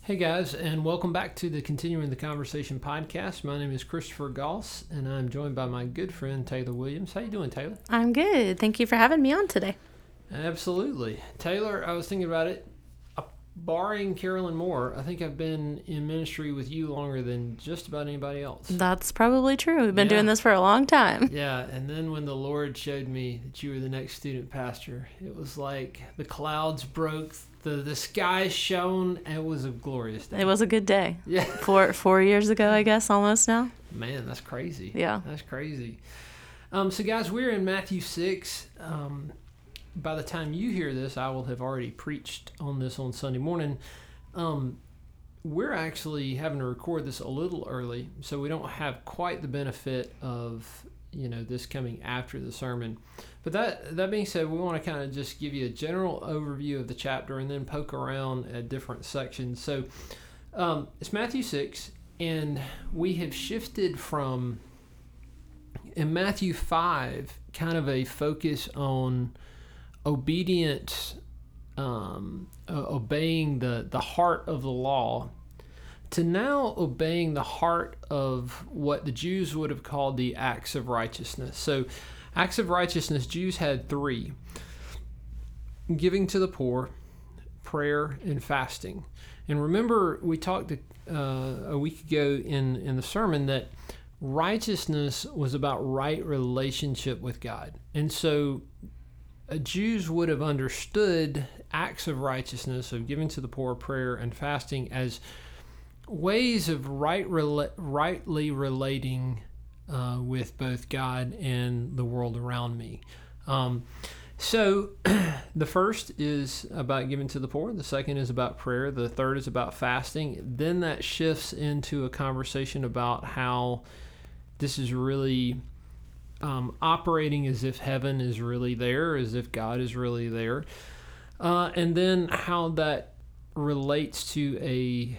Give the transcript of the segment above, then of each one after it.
Hey guys, and welcome back to the Continuing the Conversation podcast. My name is Christopher Goss, and I'm joined by my good friend Taylor Williams. How you doing, Taylor? I'm good. Thank you for having me on today. Absolutely. Taylor, I was thinking about it. Barring Carolyn Moore, I think I've been in ministry with you longer than just about anybody else. That's probably true. We've been doing this for a long time. Yeah, and then when the Lord showed me that you were the next student pastor, it was like the clouds broke, the sky shone, and it was a glorious day. It was a good day. Yeah. 4 years ago, I guess, almost now. Man, that's crazy. Yeah. That's crazy. So guys, we're in Matthew 6. By the time you hear this, I will have already preached on this on Sunday morning. We're actually having to record this a little early, so we don't have quite the benefit of, this coming after the sermon. But that being said, we want to kind of just give you a general overview of the chapter and then poke around at different sections. So it's Matthew 6, and we have shifted from, in Matthew 5, kind of a focus on obedience, obeying the heart of the law, to now obeying the heart of what the Jews would have called the acts of righteousness. So acts of righteousness, Jews had three: giving to the poor, prayer, and fasting. And remember, we talked a week ago in the sermon that righteousness was about right relationship with God. And so Jews would have understood acts of righteousness, of giving to the poor, prayer, and fasting, as ways of rightly relating with both God and the world around me. So the first is about giving to the poor. The second is about prayer. The third is about fasting. Then that shifts into a conversation about how this is really operating as if heaven is really there, as if God is really there, and then how that relates to a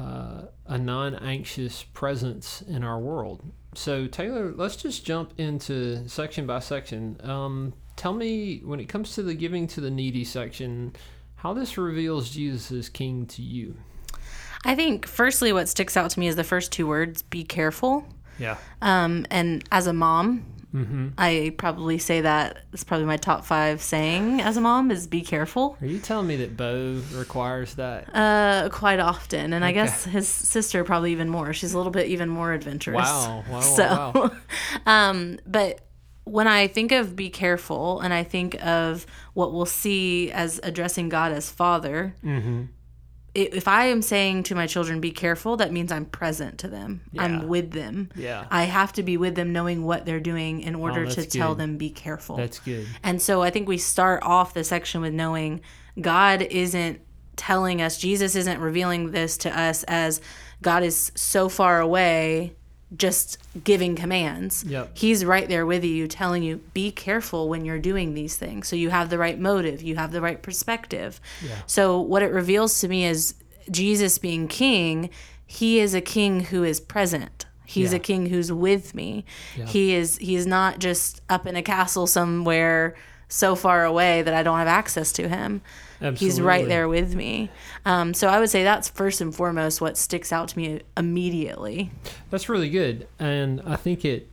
non-anxious presence in our world. So Taylor, let's just jump into section by section. Tell me, when it comes to the giving to the needy section, how this reveals Jesus as King to you. I think firstly what sticks out to me is the first two words, be careful. Yeah. And as a mom, Mm-hmm. I probably say that it's probably my top 5 saying as a mom is be careful. Are you telling me that Bo requires that? Quite often. And Okay. I guess his sister probably even more. She's a little bit even more adventurous. Wow. But when I think of be careful and I think of what we'll see as addressing God as Father, Mm-hmm. if I am saying to my children, be careful, that means I'm present to them. Yeah. I'm with them. Yeah. I have to be with them knowing what they're doing in order to tell good. them, be careful. That's good. And so I think we start off the section with knowing God isn't telling us, Jesus isn't revealing this to us as God is so far away just giving commands. Yep. He's right there with you telling you, be careful when you're doing these things. So you have the right motive, you have the right perspective. Yeah. So what it reveals to me is Jesus being king, he is a king who is present. He's Yeah. a king who's with me. Yeah. He is not just up in a castle somewhere so far away that I don't have access to him. Absolutely. He's right there with me. So I would say that's first and foremost what sticks out to me immediately. That's really good. And I think it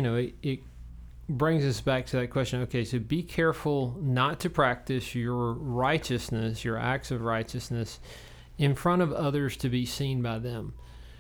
brings us back to that question. Okay, so be careful not to practice your righteousness, your acts of righteousness, in front of others to be seen by them.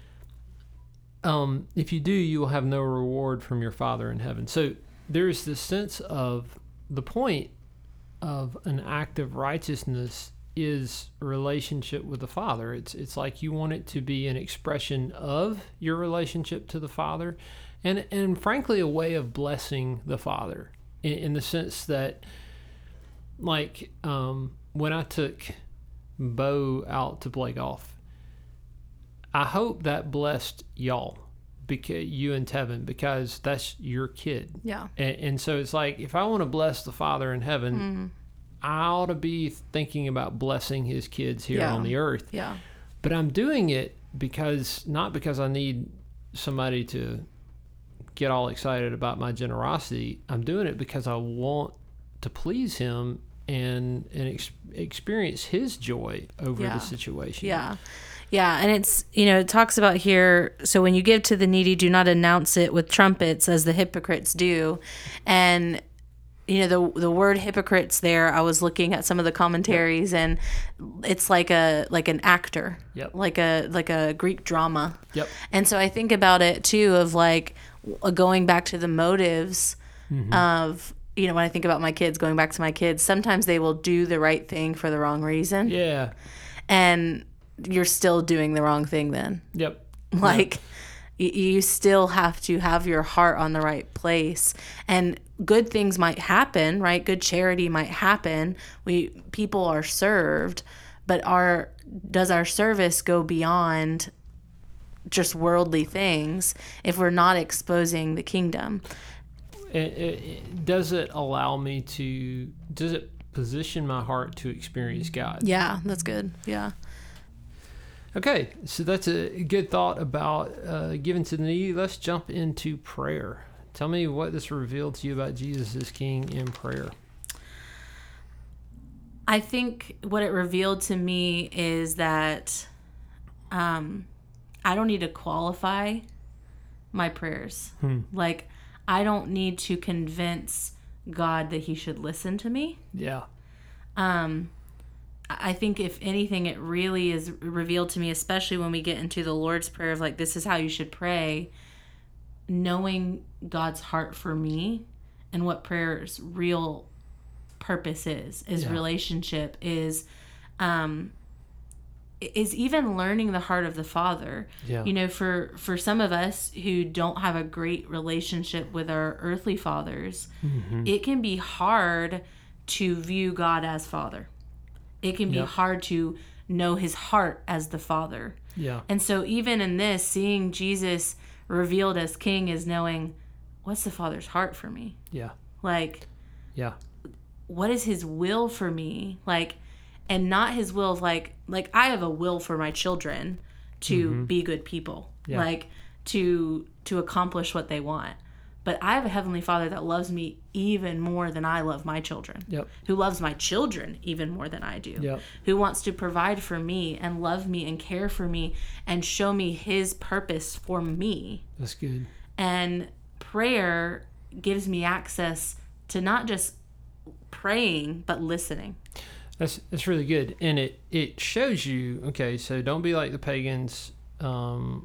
If you do, you will have no reward from your Father in heaven. So there's this sense of the point of an act of righteousness is relationship with the Father. It's like you want it to be an expression of your relationship to the Father, and frankly a way of blessing the Father in the sense that, like, when I took Bo out to play golf, I hope that blessed y'all, because you and Tevin, because that's your kid. Yeah. And so it's like, if I want to bless the Father in heaven, I ought to be thinking about blessing his kids here on the earth. Yeah. But I'm doing it not because I need somebody to get all excited about my generosity. I'm doing it because I want to please him and experience his joy over the situation. Yeah. Yeah, and it's, it talks about here, so when you give to the needy, do not announce it with trumpets as the hypocrites do. And, the word hypocrites there, I was looking at some of the commentaries, and it's like an actor, like a Greek drama. Yep. And so I think about it too, of like going back to the motives of, when I think about my kids, going back to my kids, sometimes they will do the right thing for the wrong reason. Yeah. And you're still doing the wrong thing then. Yep. Like, you still have to have your heart on the right place. And good things might happen, right? Good charity might happen. People are served, but does our service go beyond just worldly things if we're not exposing the kingdom? Does it position my heart to experience God? Yeah, that's good. Yeah. Okay, so that's a good thought about giving to the needy. Let's jump into prayer. Tell me what this revealed to you about Jesus as King in prayer. I think what it revealed to me is that I don't need to qualify my prayers. Like, I don't need to convince God that he should listen to me. Yeah. I think if anything, it really is revealed to me, especially when we get into the Lord's Prayer of like, this is how you should pray, knowing God's heart for me and what prayer's real purpose is relationship, is even learning the heart of the Father. Yeah. For some of us who don't have a great relationship with our earthly fathers, it can be hard to view God as Father. It can be hard to know his heart as the Father. Yeah. And so even in this, seeing Jesus revealed as King is knowing, what's the Father's heart for me? Yeah. Like, yeah. What is his will for me? Like, and not his will of like I have a will for my children to be good people, like to accomplish what they want. But I have a Heavenly Father that loves me even more than I love my children. Who loves my children even more than I do. Who wants to provide for me and love me and care for me and show me his purpose for me. That's good. And prayer gives me access to not just praying, but listening. That's really good. And it shows you, okay, so don't be like the pagans, I'm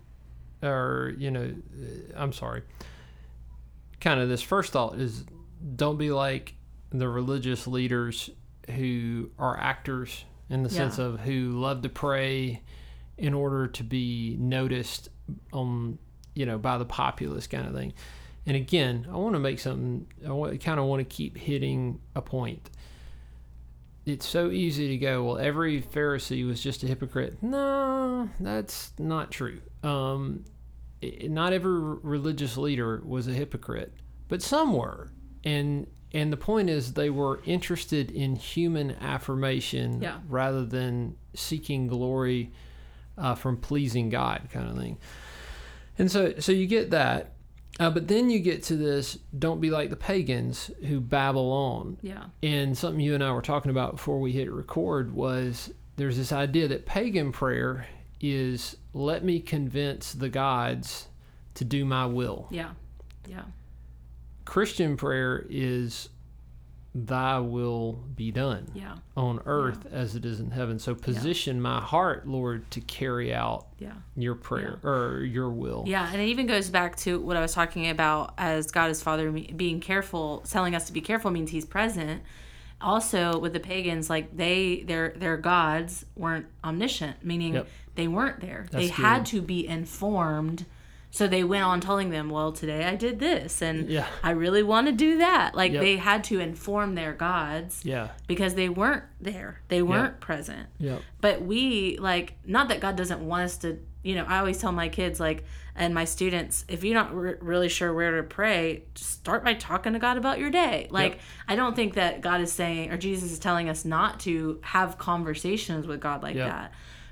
sorry. Kind of this first thought is, don't be like the religious leaders who are actors in the sense of who love to pray in order to be noticed by the populace kind of thing. And again, I want to make something, kind of want to keep hitting a point. It's so easy to go, well, every Pharisee was just a hypocrite. No, that's not true. Not every religious leader was a hypocrite, but some were. And the point is, they were interested in human affirmation rather than seeking glory from pleasing God kind of thing. And so you get that. But then you get to this, don't be like the pagans who babble on. Yeah. And something you and I were talking about before we hit record was there's this idea that pagan prayer is, let me convince the gods to do my will. Yeah. Yeah. Christian prayer is, thy will be done on earth as it is in heaven. So position my heart, Lord, to carry out your prayer or your will. Yeah, and it even goes back to what I was talking about as God is Father, being careful, telling us to be careful means he's present. Also with the pagans, like their gods weren't omniscient, meaning they weren't there. They had to be informed. So they went on telling them, well, today I did this, and I really want to do that. Like, they had to inform their gods because they weren't there. They weren't present. But we, not that God doesn't want us to, I always tell my kids, and my students, if you're not really sure where to pray, just start by talking to God about your day. I don't think that God is saying, or Jesus is telling us not to have conversations with God like that.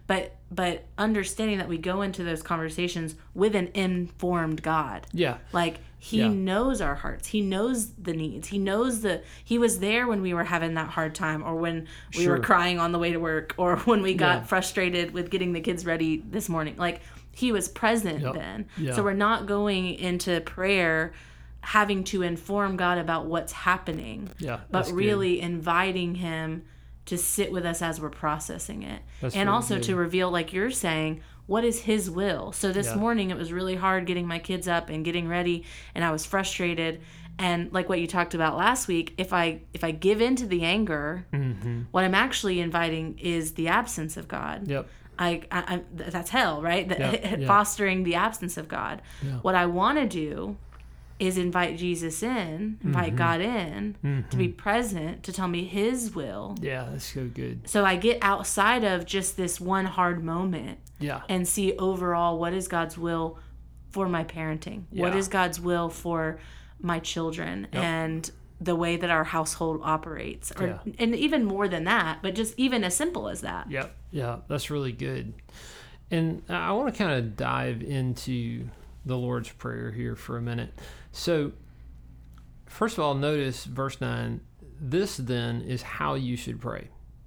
but understanding that we go into those conversations with an informed God. Yeah. Like he knows our hearts. He knows the needs. He knows he was there when we were having that hard time, or when we were crying on the way to work, or when we got frustrated with getting the kids ready this morning. Like he was present then. Yeah. So we're not going into prayer having to inform God about what's happening, but really inviting him to sit with us as we're processing it. That's and really also good. To reveal, like you're saying, what is his will. So this morning it was really hard getting my kids up and getting ready, and I was frustrated. And like what you talked about last week, if I give in to the anger, what I'm actually inviting is the absence of God. Yep. I that's hell, right? Fostering the absence of God. Yeah. What I want to do is invite Jesus in, invite God in to be present, to tell me his will. Yeah, that's so good. So I get outside of just this one hard moment and see overall what is God's will for my parenting? Yeah. What is God's will for my children and the way that our household operates? And even more than that, but just even as simple as that. Yep. Yeah, that's really good. And I want to kind of dive into the Lord's Prayer here for a minute. So, first of all, notice verse 9. This then is how you should pray.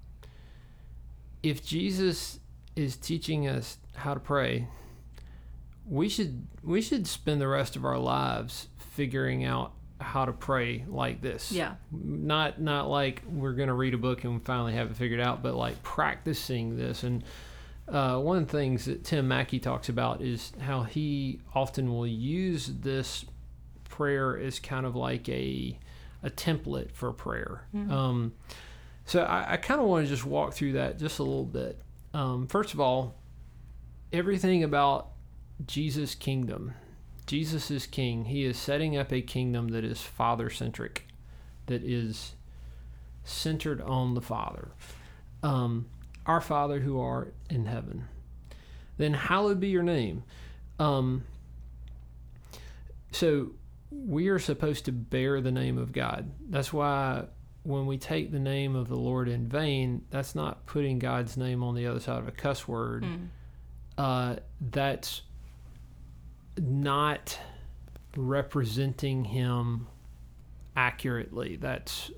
If Jesus is teaching us how to pray, we should spend the rest of our lives figuring out how to pray like this. Yeah. Not like we're going to read a book and finally have it figured out, but like practicing this. And one of the things that Tim Mackey talks about is how he often will use this prayer as kind of like a template for prayer. So I kind of want to just walk through that just a little bit. First of all, everything about Jesus' kingdom. Jesus is king. He is setting up a kingdom that is Father-centric, that is centered on the Father. Our Father who art in heaven. Then hallowed be your name. So we are supposed to bear the name of God. That's why when we take the name of the Lord in vain, that's not putting God's name on the other side of a cuss word. That's not representing him accurately. That's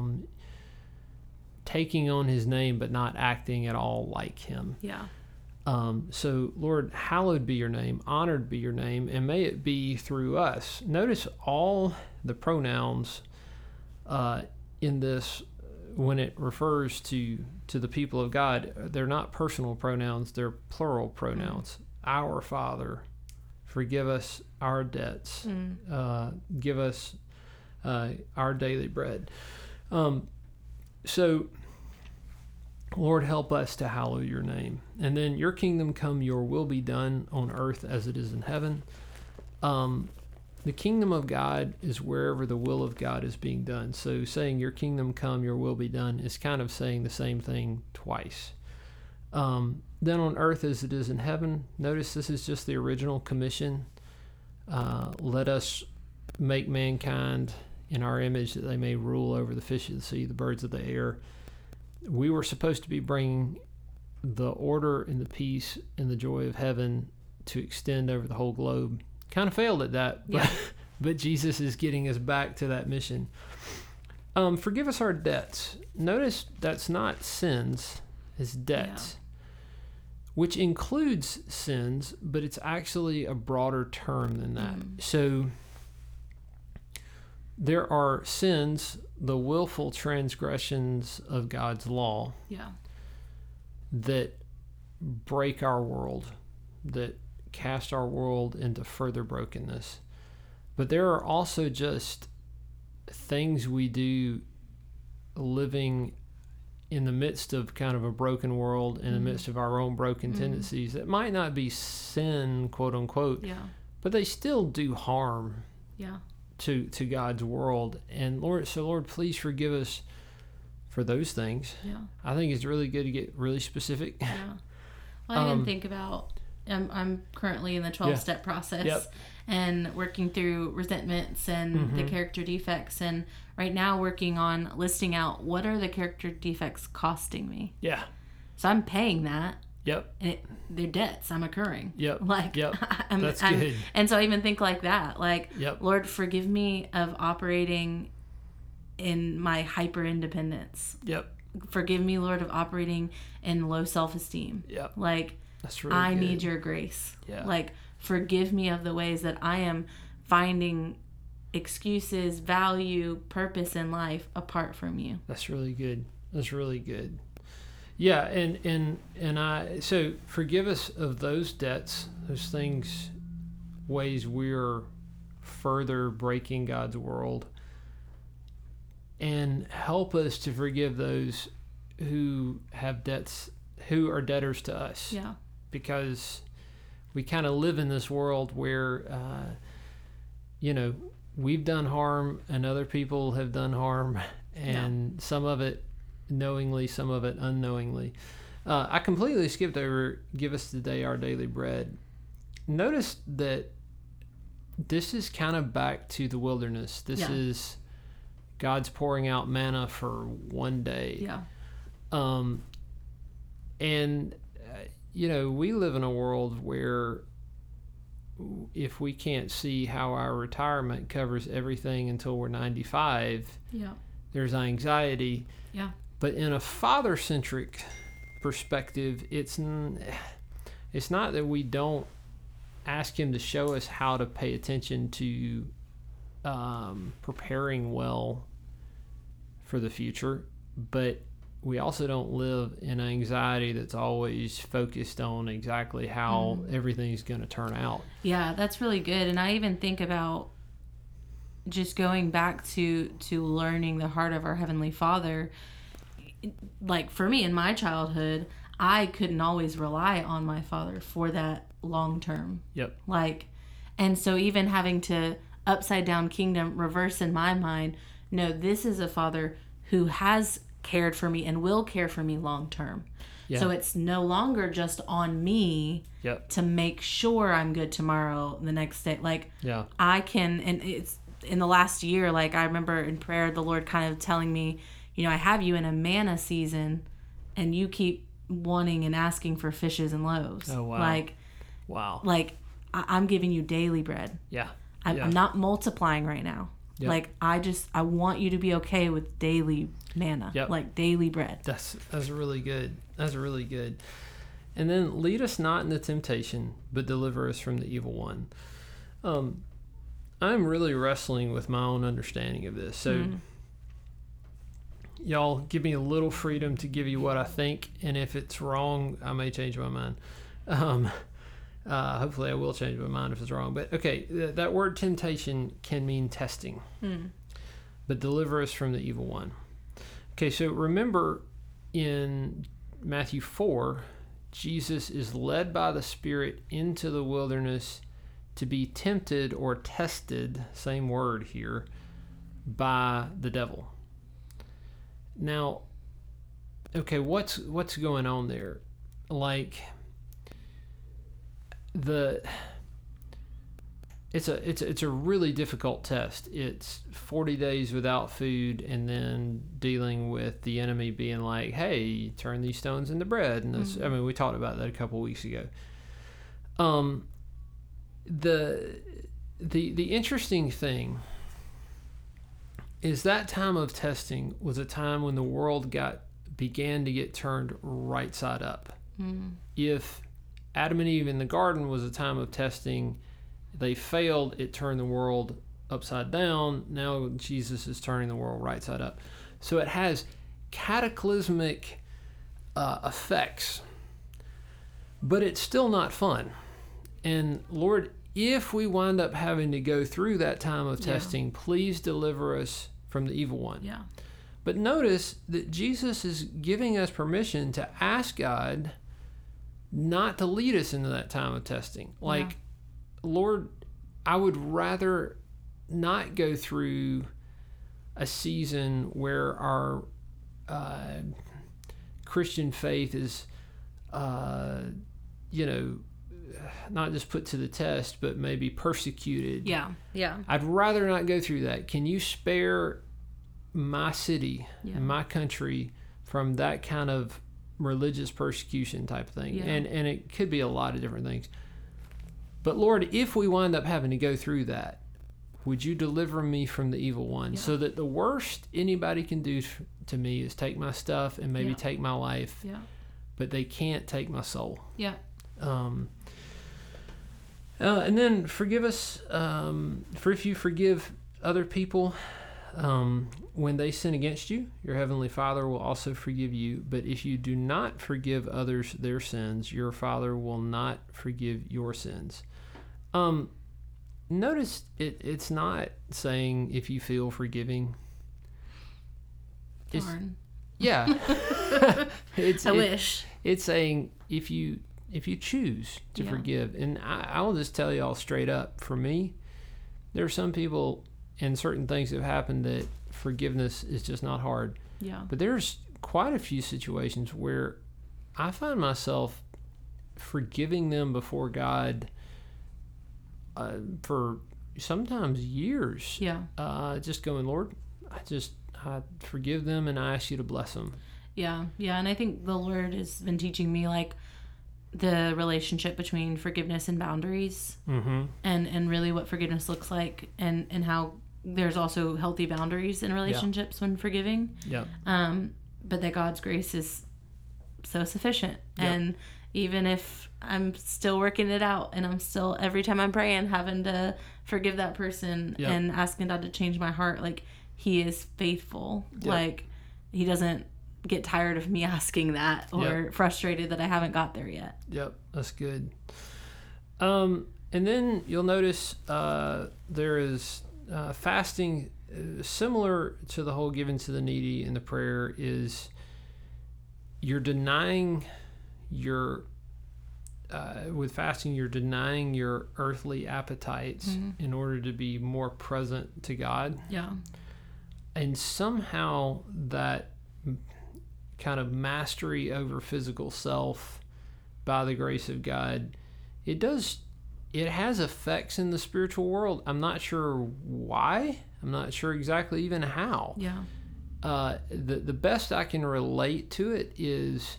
taking on his name but not acting at all like him. Yeah. So, Lord, hallowed be your name, honored be your name, and may it be through us. Notice all the pronouns in this, when it refers to the people of God, they're not personal pronouns, they're plural pronouns. Our Father, forgive us our debts, give us our daily bread. So, Lord, help us to hallow your name. And then your kingdom come, your will be done on earth as it is in heaven. The kingdom of God is wherever the will of God is being done. So saying your kingdom come, your will be done is kind of saying the same thing twice. Then on earth as it is in heaven. Notice this is just the original commission. Let us make mankind in our image that they may rule over the fish of the sea, the birds of the air. We were supposed to be bringing the order and the peace and the joy of heaven to extend over the whole globe. Kind of failed at that, but Jesus is getting us back to that mission. Forgive us our debts. Notice that's not sins, it's debts, which includes sins, but it's actually a broader term than that. So there are sins, the willful transgressions of God's law that break our world, that cast our world into further brokenness. But there are also just things we do living in the midst of kind of a broken world, in the midst of our own broken tendencies that might not be sin, quote unquote, but they still do harm to God's world. And Lord, please forgive us for those things. I think it's really good to get really specific. Well, I didn't think about, I'm currently in the 12-step process and working through resentments and the character defects, and right now working on listing out what are the character defects costing me. So I'm paying that. Yep. And they're debts I'm incurring. Yep. Like, yep. That's good. And so I even think like that. Like, Yep. Lord, forgive me of operating in my hyper independence. Yep. Forgive me, Lord, of operating in low self-esteem. Yep. Like, That's really I good. need your grace. Yeah. Like, forgive me of the ways that I am finding excuses, value, purpose in life apart from you. That's really good. That's really good. Yeah, and I so forgive us of those debts, those things, ways we're further breaking God's world, and help us to forgive those who have debts, who are debtors to us. Yeah. Because we kind of live in this world where, we've done harm and other people have done harm, and some of it knowingly, some of it unknowingly. I completely skipped over give us today our daily bread. Notice that this is kind of back to the wilderness. This is God's pouring out manna for one day. Yeah. And we live in a world where if we can't see how our retirement covers everything until we're 95, there's anxiety. Yeah. But in a father-centric perspective, it's not that we don't ask him to show us how to pay attention to preparing well for the future, but we also don't live in anxiety that's always focused on exactly how everything's going to turn out. Yeah, that's really good. And I even think about just going back to learning the heart of our Heavenly Father. Like for me in my childhood, I couldn't always rely on my father for that long term. Yep. And so even having to upside down kingdom reverse in my mind, no, this is a father who has cared for me and will care for me long term. Yeah. So it's no longer just on me to make sure I'm good tomorrow, the next day. I can, and it's in the last year, I remember in prayer, the Lord kind of telling me, I have you in a manna season and you keep wanting and asking for fishes and loaves. Oh, wow. Wow. I'm giving you daily bread. Yeah. I'm not multiplying right now. Yep. I want you to be okay with daily manna, daily bread. That's really good. That's really good. And then lead us not into temptation, but deliver us from the evil one. I'm really wrestling with my own understanding of this. So y'all give me a little freedom to give you what I think, and if it's wrong, I may change my mind. Hopefully I will change my mind if it's wrong. But okay, that word temptation can mean testing. But deliver us from the evil one. Okay, so remember in Matthew 4, Jesus is led by the Spirit into the wilderness to be tempted or tested, same word here, by the devil. Now, okay, what's going on there? It's a really difficult test. It's 40 days without food, and then dealing with the enemy being like, "Hey, turn these stones into bread." And that's, we talked about that a couple weeks ago. The interesting thing is that time of testing was a time when the world began to get turned right side up. If Adam and Eve in the garden was a time of testing, they failed, it turned the world upside down. Now Jesus is turning the world right side up. So it has cataclysmic effects, but it's still not fun. And Lord, if we wind up having to go through that time of testing, please deliver us from the evil one. Yeah. But notice that Jesus is giving us permission to ask God not to lead us into that time of testing. Lord, I would rather not go through a season where our Christian faith is, not just put to the test, but maybe persecuted. Yeah. I'd rather not go through that. Can you spare my city and my country from that kind of religious persecution type thing. Yeah. And it could be a lot of different things. But Lord, if we wind up having to go through that, would you deliver me from the evil one? Yeah. So that the worst anybody can do to me is take my stuff and maybe Yeah. take my life, Yeah. but they can't take my soul. Yeah. And then forgive us for if you forgive other people when they sin against you, your heavenly Father will also forgive you. But if you do not forgive others their sins, your Father will not forgive your sins. Notice it's not saying if you feel forgiving. Darn. Yeah. I wish. It's saying if you choose to Yeah. forgive. And I'll just tell y'all straight up, for me, there are some people and certain things have happened that forgiveness is just not hard. Yeah. But there's quite a few situations where I find myself forgiving them before God for sometimes years. Yeah. Just going, Lord, I forgive them and I ask you to bless them. Yeah. Yeah. And I think the Lord has been teaching me like the relationship between forgiveness and boundaries, and really what forgiveness looks like, and how there's also healthy boundaries in relationships when forgiving. Yeah. But that God's grace is so sufficient. Yep. And even if I'm still working it out and I'm still, every time I'm praying, having to forgive that person Yep. and asking God to change my heart, like he is faithful. Yep. Like he doesn't get tired of me asking that or Yep. frustrated that I haven't got there yet. Yep, that's good. And then you'll notice there is fasting, similar to the whole giving to the needy in the prayer, is you're denying your, with fasting, you're denying your earthly appetites in order to be more present to God. Yeah. And somehow that kind of mastery over physical self by the grace of God, it has effects in the spiritual world. I'm not sure why. I'm not sure exactly even how. Yeah. The best I can relate to it is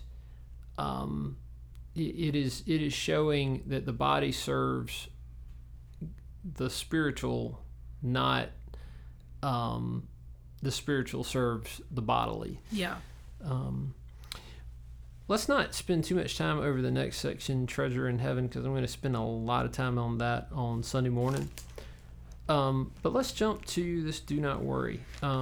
it is showing that the body serves the spiritual, not the spiritual serves the bodily. Yeah. Let's not spend too much time over the next section, Treasure in Heaven, because I'm going to spend a lot of time on that on Sunday morning. But let's jump to this do not worry.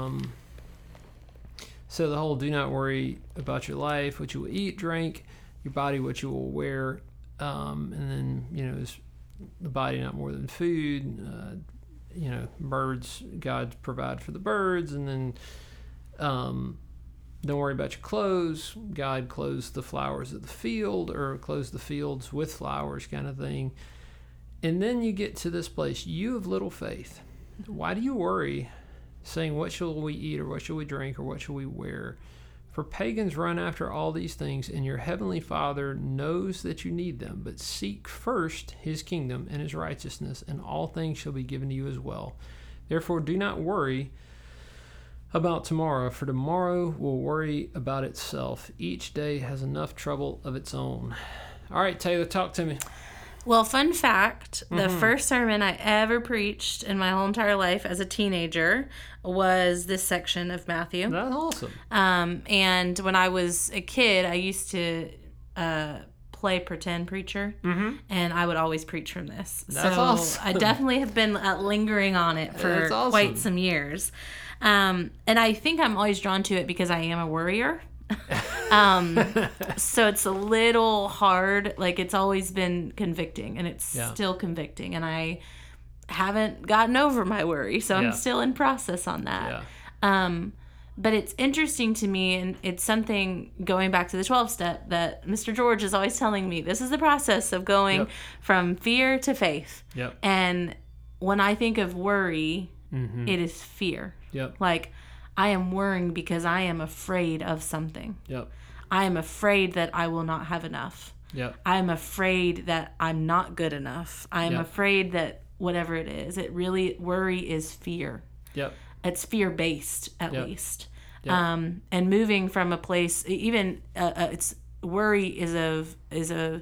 So the whole do not worry about your life, what you will eat, drink, your body, what you will wear. And then, is the body not more than food? Birds, God provide for the birds. And then don't worry about your clothes. God clothes the flowers of the field, or clothes the fields with flowers, kind of thing. And then you get to this place, you of little faith. Why do you worry, saying, what shall we eat, or what shall we drink, or what shall we wear? For pagans run after all these things, and your heavenly Father knows that you need them. But seek first his kingdom and his righteousness, and all things shall be given to you as well. Therefore do not worry about tomorrow, for tomorrow will worry about itself. Each day has enough trouble of its own. All right, Taylor, talk to me. Well, fun fact, the first sermon I ever preached in my whole entire life as a teenager was this section of Matthew. That's awesome. And when I was a kid, I used to play pretend preacher, and I would always preach from this. That's so awesome. I definitely have been lingering on it for That's awesome. quite some years. And I think I'm always drawn to it because I am a worrier. So it's a little hard. Like, it's always been convicting, and it's still convicting, and I haven't gotten over my worry, so I'm still in process on that. But it's interesting to me, and it's something, going back to the 12-step, that Mr. George is always telling me, this is the process of going from fear to faith. And when I think of worry, it is fear. Like, I am worrying because I am afraid of something. I am afraid that I will not have enough. I am afraid that I'm not good enough. I am afraid that whatever it is, worry is fear. It's fear-based, at least. And moving from a place, even it's worry is a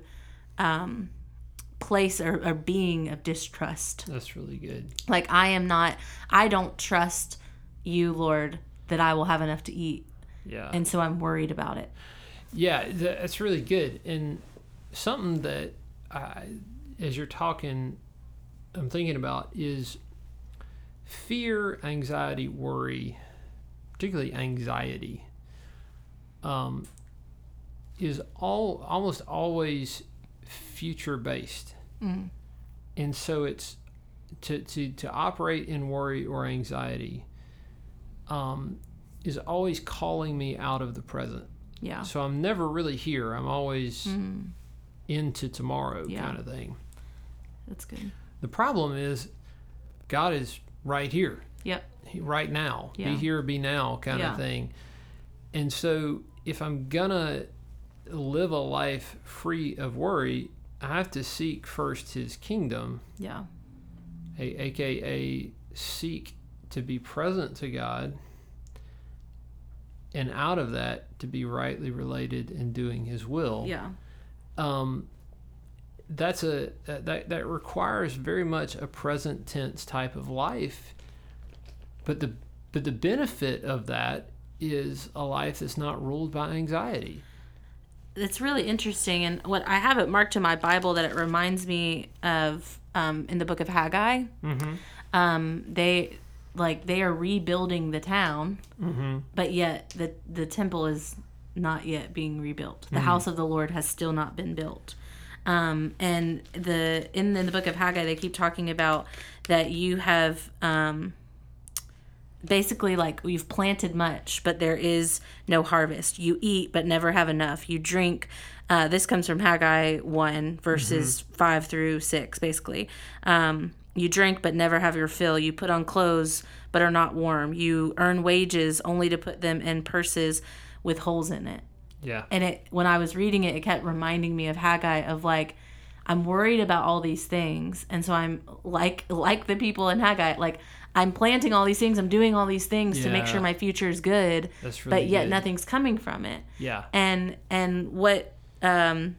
place or being of distrust. That's really good. Like, I don't trust you, Lord, that I will have enough to eat. Yeah. And so I'm worried about it. Yeah, that's really good. And something that, as you're talking, I'm thinking about is fear, anxiety, worry, particularly anxiety, is almost always future based. And so it's to operate in worry or anxiety is always calling me out of the present. Yeah. So I'm never really here. I'm always into tomorrow Yeah. kind of thing. That's good. The problem is God is right here, Yep. right now. Yeah. Be here, be now kind Yeah. of thing. And so if I'm going to live a life free of worry, I have to seek first his kingdom, Yeah. aka seek to be present to God, and out of that to be rightly related and doing his will. Yeah. That requires very much a present tense type of life, but the benefit of that is a life that's not ruled by anxiety. It's really interesting, and what I have it marked in my Bible that it reminds me of in the book of Haggai. They are rebuilding the town, but yet the temple is not yet being rebuilt. The house of the Lord has still not been built. And in the book of Haggai, they keep talking about that you have basically, like, you've planted much, but there is no harvest. You eat, but never have enough. You drink. This comes from Haggai 1, verses 5 through 6, basically. You drink, but never have your fill. You put on clothes, but are not warm. You earn wages only to put them in purses with holes in it. Yeah. And when I was reading it, it kept reminding me of Haggai, of like, I'm worried about all these things. And so I'm like the people in Haggai, like, I'm planting all these things. I'm doing all these things to make sure my future is good. That's really but yet good. nothing's coming from it. Yeah. And what the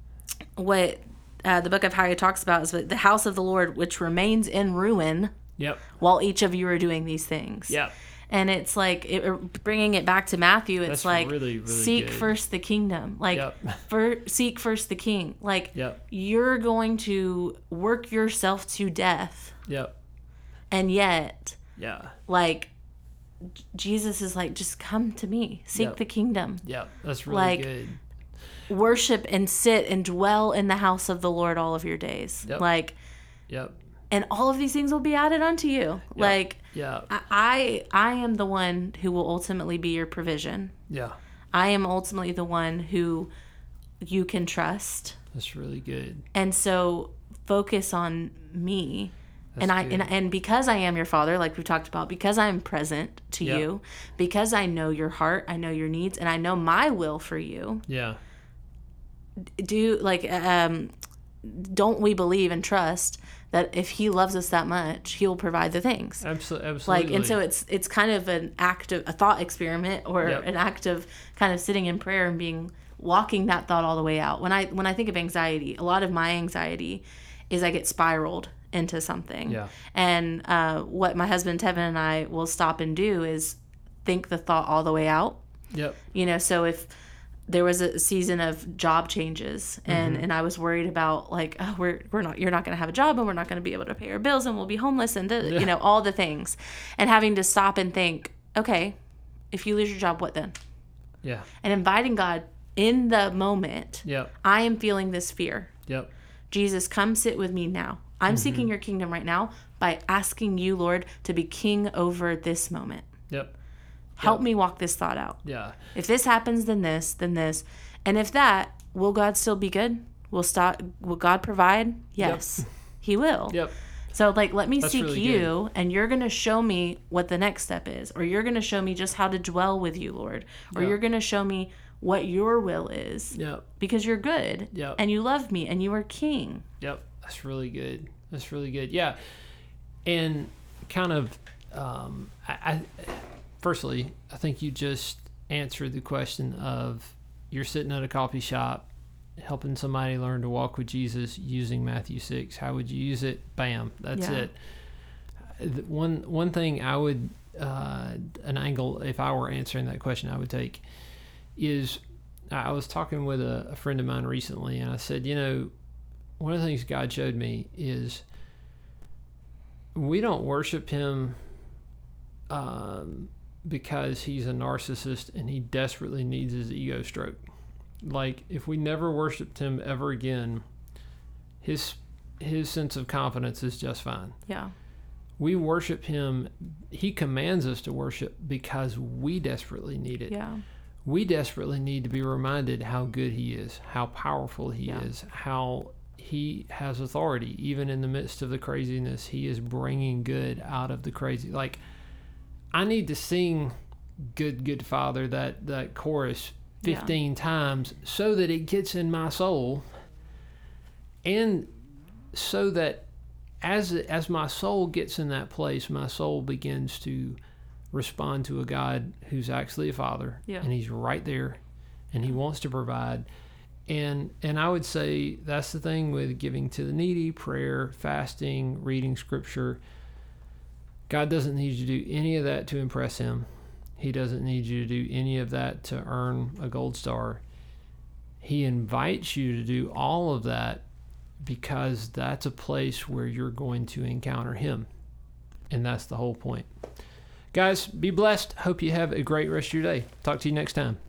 book of Haggai talks about is the house of the Lord, which remains in ruin Yep. while each of you are doing these things. Yep. And it's like, bringing it back to Matthew, it's That's like, really, really seek good. first the kingdom. Like, Yep. seek first the king. Like, Yep. you're going to work yourself to death. Yep. And yet, Yeah. like, Jesus is like, just come to me. Seek Yep. the kingdom. Yep. That's really Like, good. Worship and sit and dwell in the house of the Lord all of your days. Yep. Like, Yep. and all of these things will be added unto you. Yep. Like, Yeah. I am the one who will ultimately be your provision. Yeah. I am ultimately the one who you can trust. That's really good. And so focus on me. That's good. And because I am your father, like we talked about, because I'm present to Yep. you, because I know your heart, I know your needs, and I know my will for you. Yeah. Don't we believe and trust that if he loves us that much, he will provide the things. Absolutely. Like, and so it's kind of an act of a thought experiment, or Yep. an act of kind of sitting in prayer and walking that thought all the way out. When I think of anxiety, a lot of my anxiety is I get spiraled into something. Yeah. And what my husband Tevin and I will stop and do is think the thought all the way out. Yep. So if there was a season of job changes and I was worried about, like, oh, you're not going to have a job, and we're not going to be able to pay our bills, and we'll be homeless, and all the things, and having to stop and think, okay, if you lose your job, what then? Yeah. And inviting God in the moment. Yep. I am feeling this fear. Yep. Jesus, come sit with me now. I'm seeking your kingdom right now by asking you, Lord, to be king over this moment. Yep. Help me walk this thought out. Yeah. If this happens, then this, then this. And if that, will God still be good? Will God provide? Yes, he will. Yep. So, like, let me That's seek really you, and you're going to show me what the next step is. Or you're going to show me just how to dwell with you, Lord. Or you're going to show me what your will is. Yep. Because you're good. Yep. And you love me, and you are king. Yep. That's really good. That's really good. Yeah. And kind of, firstly, I think you just answered the question of you're sitting at a coffee shop helping somebody learn to walk with Jesus using Matthew 6. How would you use it? Bam, that's it. One thing I would, an angle, if I were answering that question, I would take is, I was talking with a friend of mine recently, and I said, one of the things God showed me is we don't worship him because he's a narcissist and he desperately needs his ego stroked. Like, if we never worshiped him ever again, his sense of confidence is just fine. Yeah. We worship him. He commands us to worship because we desperately need it. Yeah. We desperately need to be reminded how good he is, how powerful he is, how he has authority. Even in the midst of the craziness, he is bringing good out of the crazy. Like, I need to sing Good, Good Father, that chorus 15 times so that it gets in my soul, and so that as my soul gets in that place, my soul begins to respond to a God who's actually a father, and he's right there, and he wants to provide. And I would say that's the thing with giving to the needy, prayer, fasting, reading scripture. God doesn't need you to do any of that to impress him. He doesn't need you to do any of that to earn a gold star. He invites you to do all of that because that's a place where you're going to encounter him. And that's the whole point. Guys, be blessed. Hope you have a great rest of your day. Talk to you next time.